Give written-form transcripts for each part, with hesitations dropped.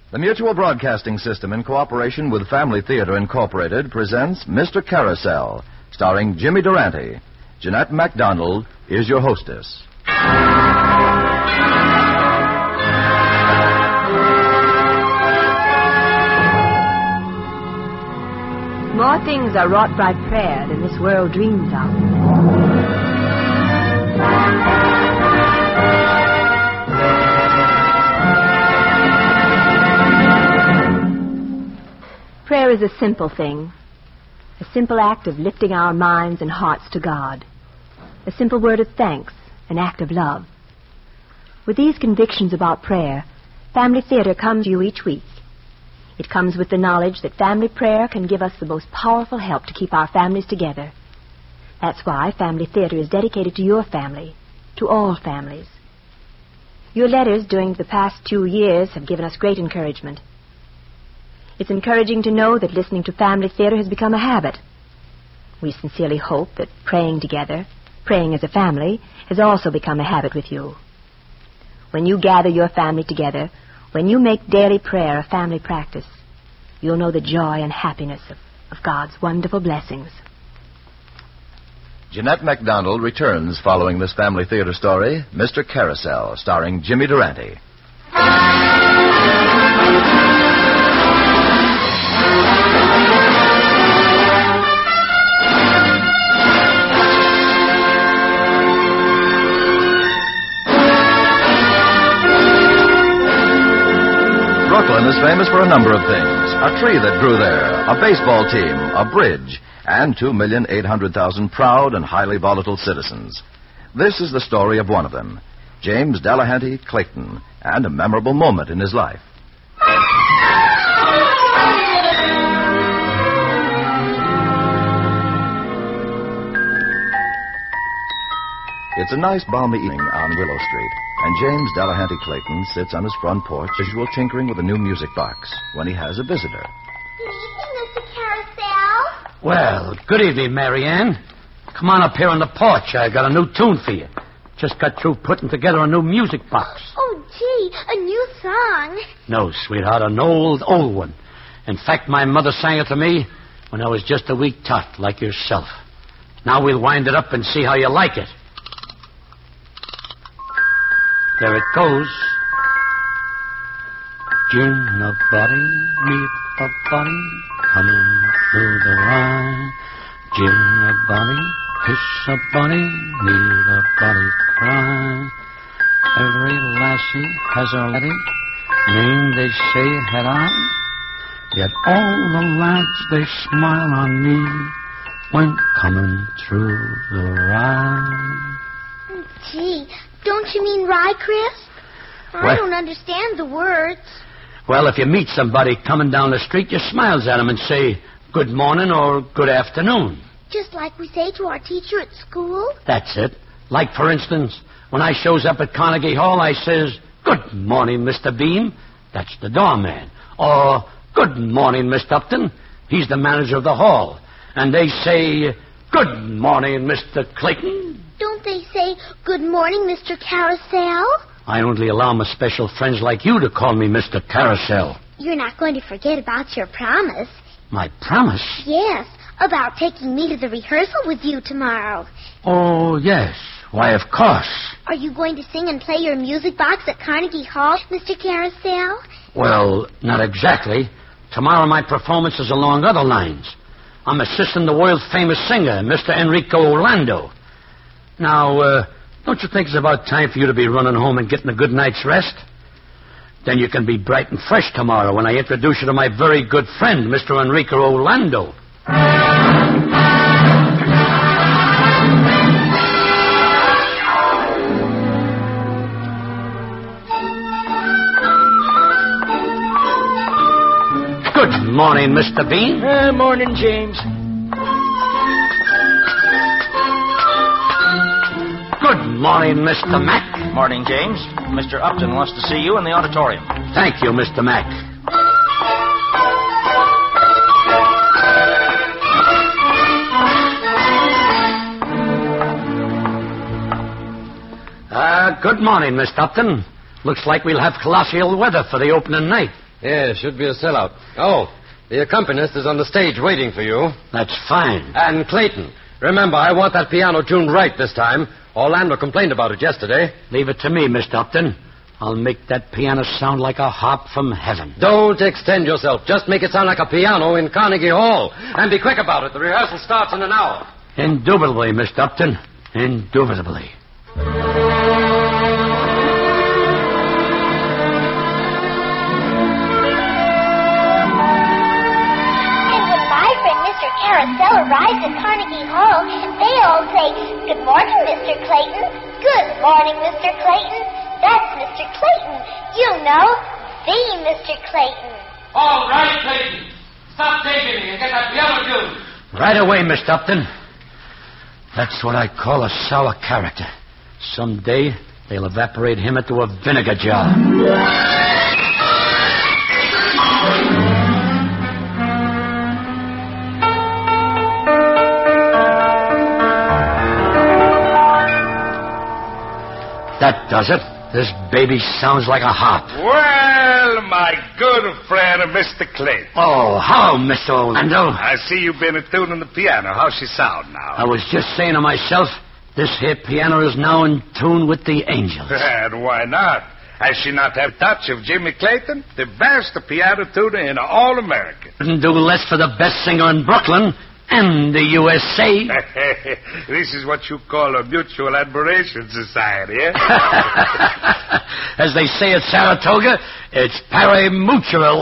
The Mutual Broadcasting System, in cooperation with Family Theater Incorporated, presents Mr. Carousel, starring Jimmy Durante. Jeanette MacDonald is your hostess. More things are wrought by prayer than this world dreams of. Prayer is a simple thing, a simple act of lifting our minds and hearts to God, a simple word of thanks, an act of love. With these convictions about prayer, Family Theater comes to you each week. It comes with the knowledge that family prayer can give us the most powerful help to keep our families together. That's why Family Theater is dedicated to your family, to all families. Your letters during the past 2 years have given us great encouragement. It's encouraging to know that listening to Family Theater has become a habit. We sincerely hope that praying together, praying as a family, has also become a habit with you. When you gather your family together, when you make daily prayer a family practice, you'll know the joy and happiness of God's wonderful blessings. Jeanette MacDonald returns following this Family Theater story, Mr. Carousel, starring Jimmy Durante. Brooklyn is famous for a number of things. A tree that grew there, a baseball team, a bridge, and 2,800,000 proud and highly volatile citizens. This is the story of one of them, James Delahanty Clayton, and a memorable moment in his life. It's a nice balmy evening on Willow Street, and James Delahanty Clayton sits on his front porch, usual tinkering with a new music box, when he has a visitor. Good evening, Mr. Carousel. Well, good evening, Marianne. Come on up here on the porch. I got a new tune for you. Just got through putting together a new music box. Oh, gee, a new song. No, sweetheart, an old one. In fact, my mother sang it to me when I was just a wee tot like yourself. Now we'll wind it up and see how you like it. There it goes. Gin a body, meet a body, coming through the rye. Gin a body, kiss a body, meet a body cry. Every lassie has her laddie, name they say had I. Yet all the lads they smile on me when coming through the rye. Gee, don't you mean rye crisp? I don't understand the words. Well, if you meet somebody coming down the street, you smiles at them and say, good morning or good afternoon. Just like we say to our teacher at school? That's it. Like, for instance, when I shows up at Carnegie Hall, I says, good morning, Mr. Beam. That's the doorman. Or, good morning, Miss Upton. He's the manager of the hall. And they say, good morning, Mr. Clayton. Don't they say, good morning, Mr. Carousel? I only allow my special friends like you to call me Mr. Carousel. You're not going to forget about your promise. My promise? Yes, about taking me to the rehearsal with you tomorrow. Oh, yes. Why, of course. Are you going to sing and play your music box at Carnegie Hall, Mr. Carousel? Well, not exactly. Tomorrow my performance is along other lines. I'm assisting the world-famous singer, Mr. Enrico Orlando. Now, don't you think it's about time for you to be running home and getting a good night's rest? Then you can be bright and fresh tomorrow when I introduce you to my very good friend, Mr. Enrico Orlando. Good morning, Mr. Bean. Morning, James. Good morning, Mr. Mack. Morning, James. Mr. Upton wants to see you in the auditorium. Thank you, Mr. Mack. Good morning, Miss Upton. Looks like we'll have colossal weather for the opening night. Yeah, should be a sellout. Oh, the accompanist is on the stage waiting for you. That's fine. And Clayton, remember, I want that piano tuned right this time. Orlando complained about it yesterday. Leave it to me, Mr. Upton. I'll make that piano sound like a harp from heaven. Don't extend yourself. Just make it sound like a piano in Carnegie Hall. And be quick about it. The rehearsal starts in an hour. Indubitably, Mr. Upton. Indubitably. Carousel arrives at Carnegie Hall, and they all say, "Good morning, Mr. Clayton. Good morning, Mr. Clayton." That's Mr. Clayton. You know, the Mr. Clayton. All right, Clayton. Stop daydreaming and get that piano tuned. Right away, Mr. Upton. That's what I call a sour character. Someday, they'll evaporate him into a vinegar jar. That does it. This baby sounds like a harp. Well, my good friend, Mr. Clayton. Oh, hello, Mr. Orlando. I see you've been tuning the piano. How's she sound now? I was just saying to myself, this here piano is now in tune with the angels. And why not? Has she not have touch of Jimmy Clayton, the best piano tuner in all America? Couldn't do less for the best singer in Brooklyn and the USA. This is what you call a mutual admiration society, eh? As they say at Saratoga, it's pari-mutual.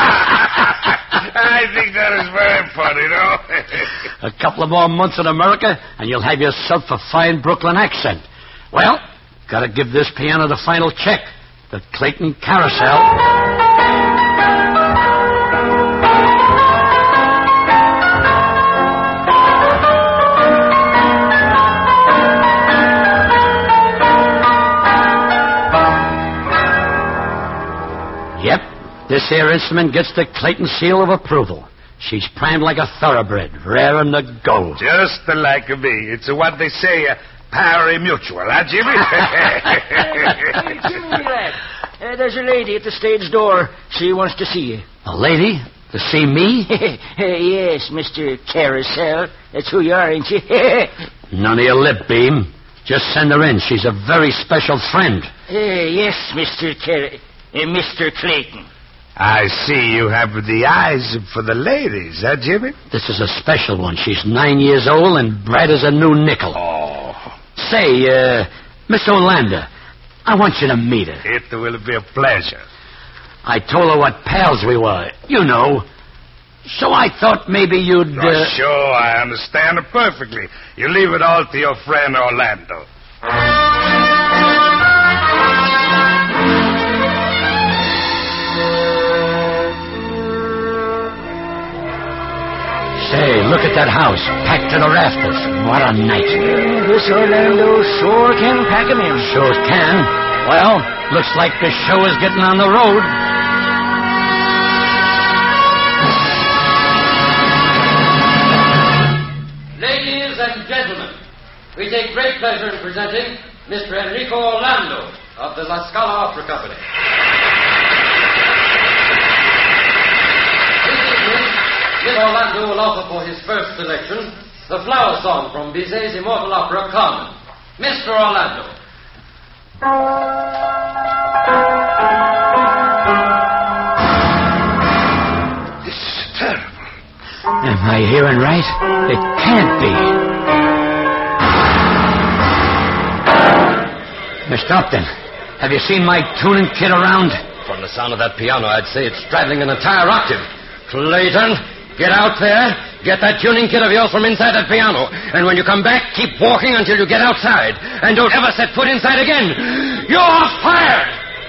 I think that is very funny, no? A couple of more months in America, and you'll have yourself a fine Brooklyn accent. Well, gotta give this piano the final check. The Clayton Carousel. This here instrument gets the Clayton seal of approval. She's primed like a thoroughbred, raring to go. Just like me. It's what they say, pari-mutual, huh, Jimmy? Jimmy, lad. There's a lady at the stage door. She wants to see you. A lady? To see me? Yes, Mr. Carousel. That's who you are, ain't you? None of your lip, Beam. Just send her in. She's a very special friend. Yes, Mr. Clayton. I see you have the eyes for the ladies, huh, Jimmy? This is a special one. She's 9 years old and bright as a new nickel. Oh. Say, Miss Orlando, I want you to meet her. It will be a pleasure. I told her what pals we were, you know. So I thought maybe you'd... Sure, I understand it perfectly. You leave it all to your friend Orlando. Say, look at that house, packed to the rafters. What a night. This Orlando sure can pack 'em in. Sure can. Well, looks like the show is getting on the road. Ladies and gentlemen, we take great pleasure in presenting Mr. Enrico Orlando of the La Scala Opera Company. Miss Orlando will offer for his first selection the flower song from Bizet's immortal opera, Carmen. Mr. Orlando. This is terrible. Am I hearing right? It can't be. Mr. Upton, have you seen my tuning kit around? From the sound of that piano, I'd say it's straddling an entire octave. Clayton, get out there. Get that tuning kit of yours from inside that piano. And when you come back, keep walking until you get outside. And don't ever set foot inside again. You're fired!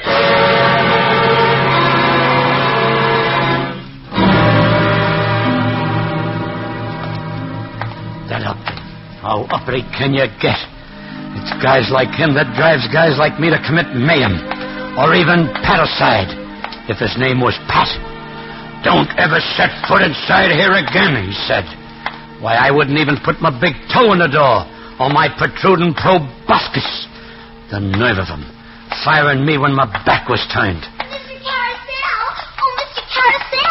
That Upton. How uppity can you get? It's guys like him that drives guys like me to commit mayhem. Or even patricide, if his name was Pat. Don't ever set foot inside here again, he said. Why, I wouldn't even put my big toe in the door, or my protruding proboscis. The nerve of him, firing me when my back was turned. Mr. Carousel! Oh,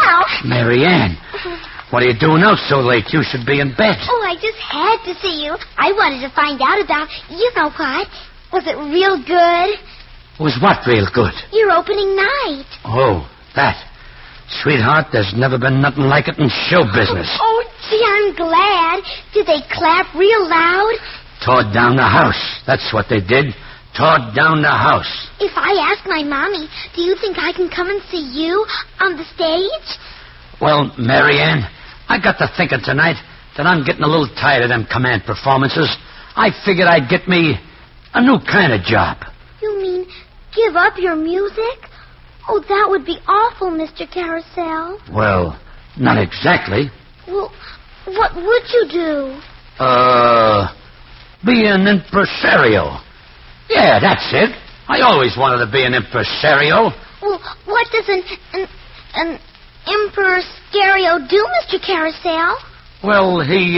now. Mary Ann, what are you doing out so late? You should be in bed. Oh, I just had to see you. I wanted to find out about, you know what. Was it real good? Was what real good? Your opening night. Oh, that. Sweetheart, there's never been nothing like it in show business. Oh, gee, I'm glad. Did they clap real loud? Tore down the house. That's what they did. Tore down the house. If I ask my mommy, do you think I can come and see you on the stage? Well, Mary Ann, I got to thinking tonight that I'm getting a little tired of them command performances. I figured I'd get me a new kind of job. You mean give up your music? Oh, that would be awful, Mr. Carousel. Well, not exactly. Well, what would you do? Be an impresario. Yeah, that's it. I always wanted to be an impresario. Well, what does an impresario do, Mr. Carousel? Well, he,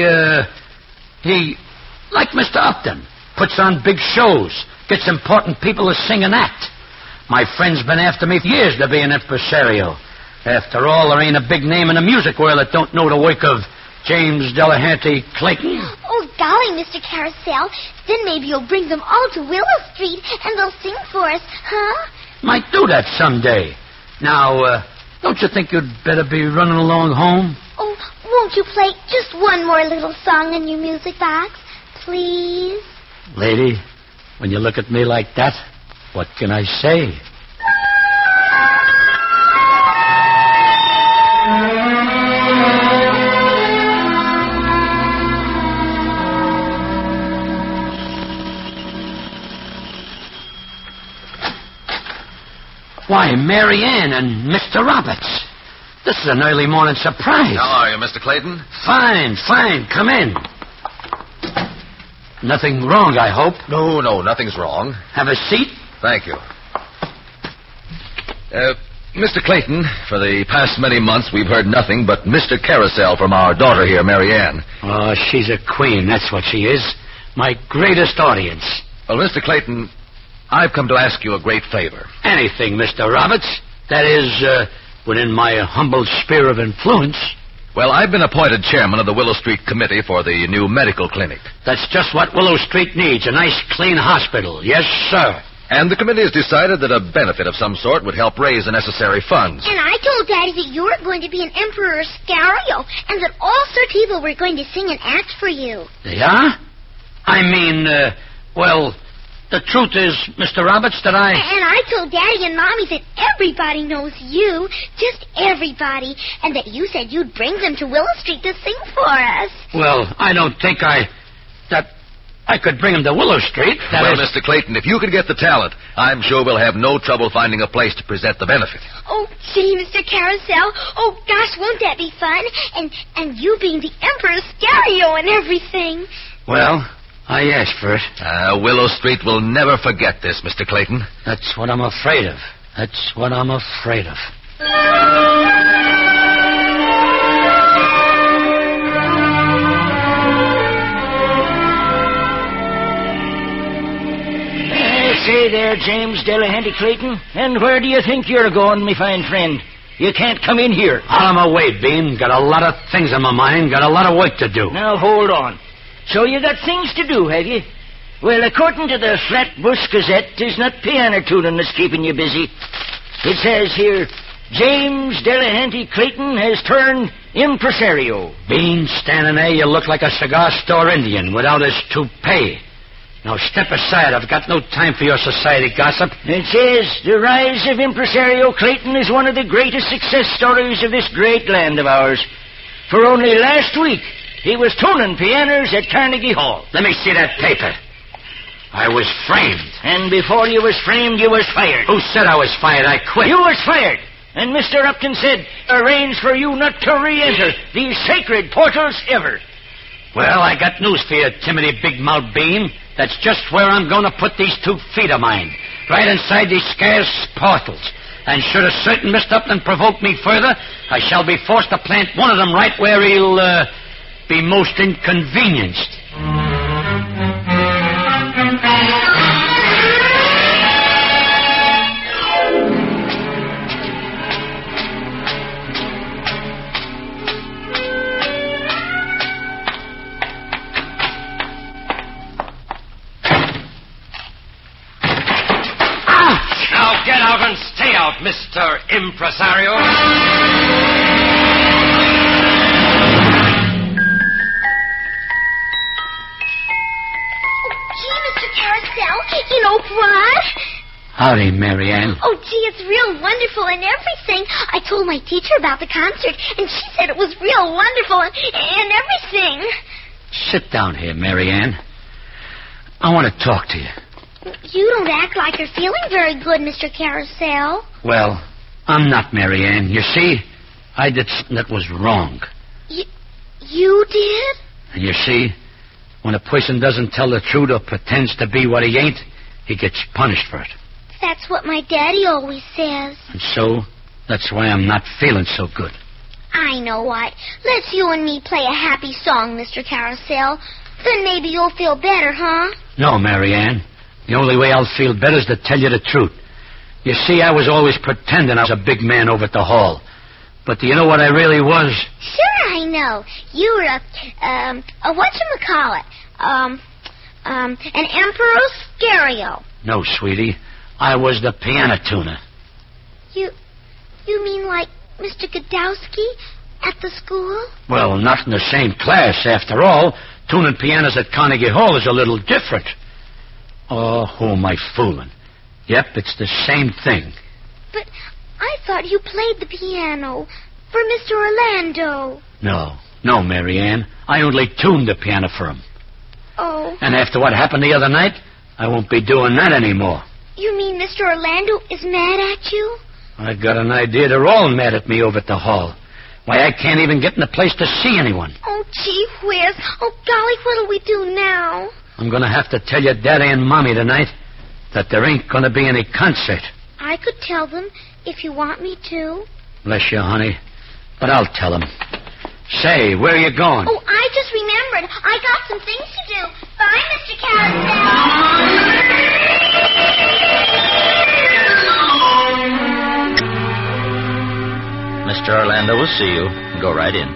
like Mr. Upton, puts on big shows, gets important people to sing and act. My friend's been after me for years to be an impresario. After all, there ain't a big name in the music world that don't know the work of James Delahanty Clayton. Oh, golly, Mr. Carousel. Then maybe you'll bring them all to Willow Street and they'll sing for us, huh? Might do that someday. Now, don't you think you'd better be running along home? Oh, won't you play just one more little song in your music box, please? Lady, when you look at me like that, what can I say? Why, Mary Ann and Mr. Roberts. This is an early morning surprise. How are you, Mr. Clayton? Fine. Come in. Nothing wrong, I hope. No, nothing's wrong. Have a seat. Thank you. Mr. Clayton, for the past many months we've heard nothing but Mr. Carousel from our daughter here, Mary Ann. Oh, she's a queen, that's what she is. My greatest audience. Well, Mr. Clayton, I've come to ask you a great favor. Anything, Mr. Roberts. That is, within my humble sphere of influence. Well, I've been appointed chairman of the Willow Street Committee for the new medical clinic. That's just what Willow Street needs, a nice, clean hospital. Yes, sir. And the committee has decided that a benefit of some sort would help raise the necessary funds. And I told Daddy that you were going to be an Emperor Scario and that all Sir people were going to sing and act for you. They are? I mean, well, the truth is, Mr. Roberts, that I... And I told Daddy and Mommy that everybody knows you, just everybody, and that you said you'd bring them to Willow Street to sing for us. Well, I don't think that I could bring them to Willow Street. Well, Mr. Clayton, if you could get the talent, I'm sure we'll have no trouble finding a place to present the benefit. Oh, gee, Mr. Carousel. Oh, gosh, won't that be fun? And you being the Emperor Scario and everything. Well, I asked for it. Willow Street will never forget this, Mr. Clayton. That's what I'm afraid of. Say there, James Delahanty Clayton. And where do you think you're going, me fine friend? You can't come in here. Out of my way, Bean. Got a lot of things on my mind. Got a lot of work to do. Now, hold on. So you got things to do, have you? Well, according to the Flatbush Gazette, 'tis not piano tuning that's keeping you busy. It says here, James Delahanty Clayton has turned impresario. Bean, standing there, you look like a cigar store Indian without his toupee. Now, step aside. I've got no time for your society gossip. It says, the rise of impresario Clayton is one of the greatest success stories of this great land of ours. For only last week, he was tuning pianos at Carnegie Hall. Let me see that paper. I was framed. And before you was framed, you was fired. Who said I was fired? I quit. You was fired. And Mr. Upton said, arrange for you not to re-enter these sacred portals ever. Well, I got news for you, Timothy Big Mouth Bean. That's just where I'm going to put these 2 feet of mine. Right inside these scarce portals. And should a certain Mr. Upton provoke me further, I shall be forced to plant one of them right where he'll, be most inconvenienced. out, Mr. Impresario. Gee, Mr. Carousel, you know what? Howdy, Mary Ann. Oh, gee, it's real wonderful and everything. I told my teacher about the concert, and she said it was real wonderful and everything. Sit down here, Mary Ann. I want to talk to you. You don't act like you're feeling very good, Mr. Carousel. Well, I'm not, Mary Ann. You see, I did something that was wrong. You did? And you see, when a person doesn't tell the truth or pretends to be what he ain't, he gets punished for it. That's what my daddy always says. And so, that's why I'm not feeling so good. I know what. Let's you and me play a happy song, Mr. Carousel. Then maybe you'll feel better, huh? No, Mary Ann. The only way I'll feel better is to tell you the truth. You see, I was always pretending I was a big man over at the hall. But do you know what I really was? Sure, I know. You were a whatchamacallit? An Emperor Scario. No, sweetie. I was the piano tuner. You mean like Mr. Godowski at the school? Well, not in the same class. After all, tuning pianos at Carnegie Hall is a little different. Oh, who am I fooling? Yep, it's the same thing. But I thought you played the piano for Mr. Orlando. No, Mary Ann. I only tuned the piano for him. Oh. And after what happened the other night, I won't be doing that anymore. You mean Mr. Orlando is mad at you? I got an idea they're all mad at me over at the hall. Why, I can't even get in the place to see anyone. Oh, gee whiz. Oh, golly, what'll we do now? I'm going to have to tell your daddy and mommy tonight that there ain't going to be any concert. I could tell them if you want me to. Bless you, honey. But I'll tell them. Say, where are you going? Oh, I just remembered. I got some things to do. Bye, Mr. Carousel. Mr. Orlando will see you. Go right in.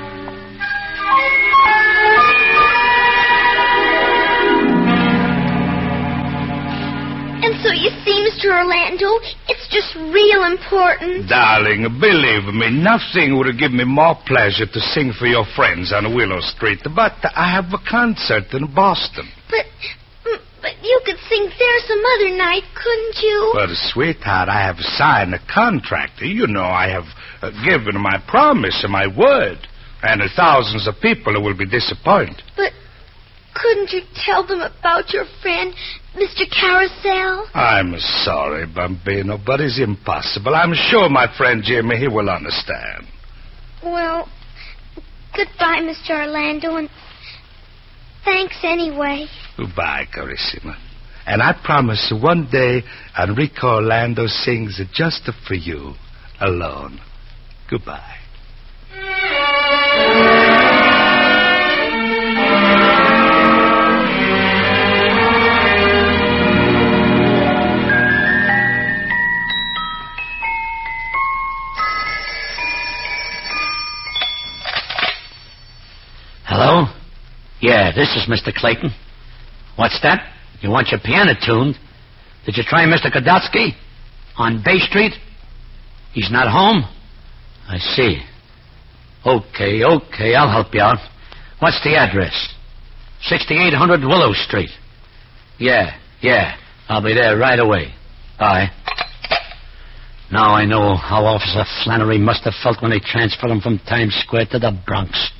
And so you see, Mr. Orlando, it's just real important. Darling, believe me, nothing would give me more pleasure to sing for your friends on Willow Street. But I have a concert in Boston. But you could sing there some other night, couldn't you? But, sweetheart, I have signed a contract. You know, I have given my promise and my word. And thousands of people will be disappointed. But couldn't you tell them about your friend, Mr. Carousel? I'm sorry, Bambino, but it's impossible. I'm sure my friend Jimmy, he will understand. Well, goodbye, Mr. Orlando, and thanks anyway. Goodbye, Carissima. And I promise you one day Enrico Orlando sings just for you, alone. Goodbye. Hello? Yeah, this is Mr. Clayton. What's that? You want your piano tuned? Did you try Mr. Godowski? On Bay Street? He's not home? I see. Okay, I'll help you out. What's the address? 6800 Willow Street. Yeah, I'll be there right away. Bye. Now I know how Officer Flannery must have felt when they transferred him from Times Square to the Bronx.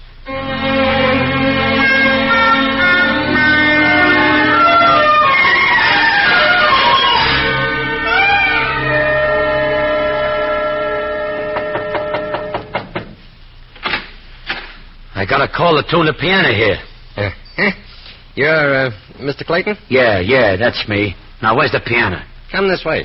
I got a call to tune the piano here. You're, Mr. Clayton? Yeah, that's me. Now, where's the piano? Come this way.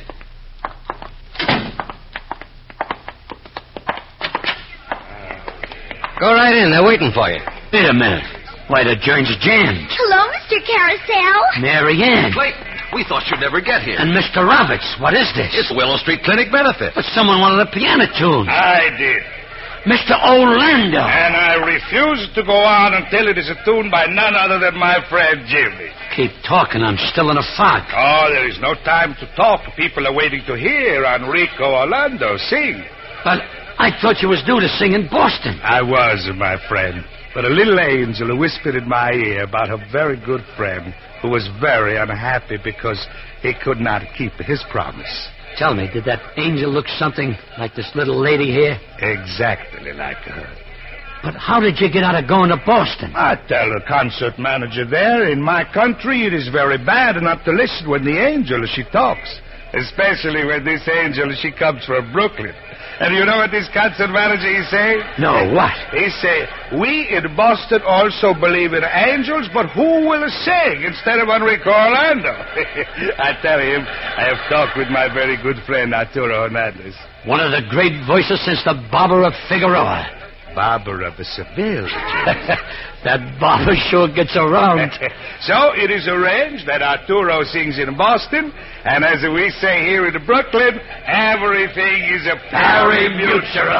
Go right in. They're waiting for you. Wait a minute. Why, the joint's jammed. Hello, Mr. Carousel. Mary Ann. Wait, we thought you'd never get here. And Mr. Roberts. What is this? It's Willow Street Clinic benefit. But someone wanted a piano tuned. I did. Mr. Orlando. And I refuse to go on until it is tuned by none other than my friend Jimmy. keep talking. I'm still in a fog. Oh, there is no time to talk. People are waiting to hear Enrico Orlando sing. But I thought you was due to sing in Boston. I was, my friend. But a little angel whispered in my ear about a very good friend who was very unhappy because he could not keep his promise. Tell me, did that angel look something like this little lady here? Exactly like her. But how did you get out of going to Boston? I tell the concert manager there, in my country, it is very bad not to listen when the angel, she talks. Especially when this angel, she comes from Brooklyn. And you know what this concert manager he say? No, what? He say, we in Boston also believe in angels, but who will sing instead of Enrico Orlando? I tell him, I have talked with my very good friend Arturo Hernandez. One of the great voices since the Barber of Figueroa. Barber of Seville. That barber sure gets around. So it is arranged that Arturo sings in Boston, and as we say here in Brooklyn, everything is a pari-mutual.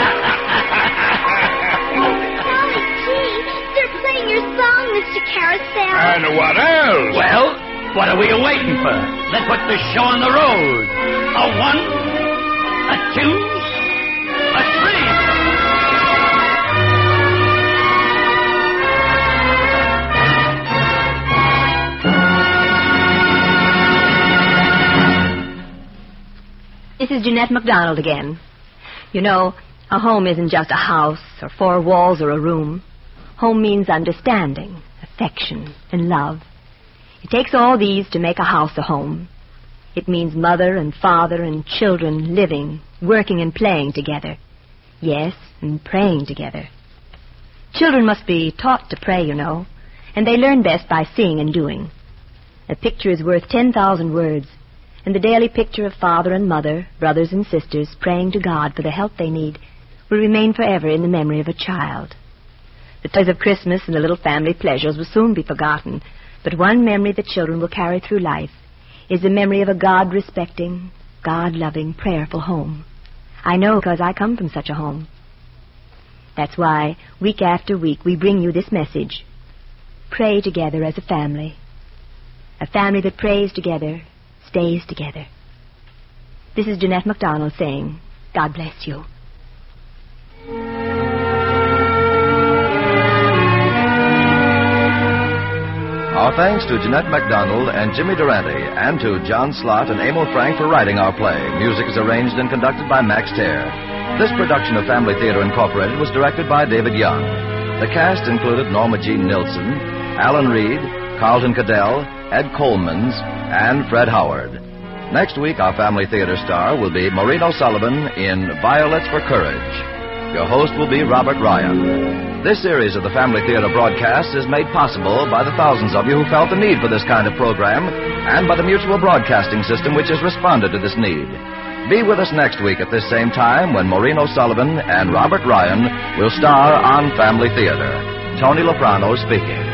Gee, they're playing your song, Mr. Carousel. And what else? Well, what are we waiting for? Let's put the show on the road. A 1, a 2, a 3. This is Jeanette MacDonald again. You know, a home isn't just a house or 4 walls or a room. Home means understanding, affection, and love. It takes all these to make a house a home. It means mother and father and children living, working and playing together. Yes, and praying together. Children must be taught to pray, you know, and they learn best by seeing and doing. A picture is worth 10,000 words. And the daily picture of father and mother, brothers and sisters, praying to God for the help they need, will remain forever in the memory of a child. The toys of Christmas and the little family pleasures will soon be forgotten, but one memory that children will carry through life is the memory of a God-respecting, God-loving, prayerful home. I know because I come from such a home. That's why, week after week, we bring you this message. Pray together as a family. A family that prays together stays together. This is Jeanette MacDonald saying, God bless you. Our thanks to Jeanette MacDonald and Jimmy Durante, and to John Slott and Emil Frank for writing our play. Music is arranged and conducted by Max Terre. This production of Family Theater Incorporated was directed by David Young. The cast included Norma Jean Nilsson, Alan Reed, Carlton Cadell, Ed Colemans, and Fred Howard. Next week, our Family Theater star will be Maureen O'Sullivan in Violets for Courage. Your host will be Robert Ryan. This series of the Family Theater broadcasts is made possible by the thousands of you who felt the need for this kind of program, and by the Mutual Broadcasting System, which has responded to this need. Be with us next week at this same time when Maureen O'Sullivan and Robert Ryan will star on Family Theater. Tony Loprano speaking.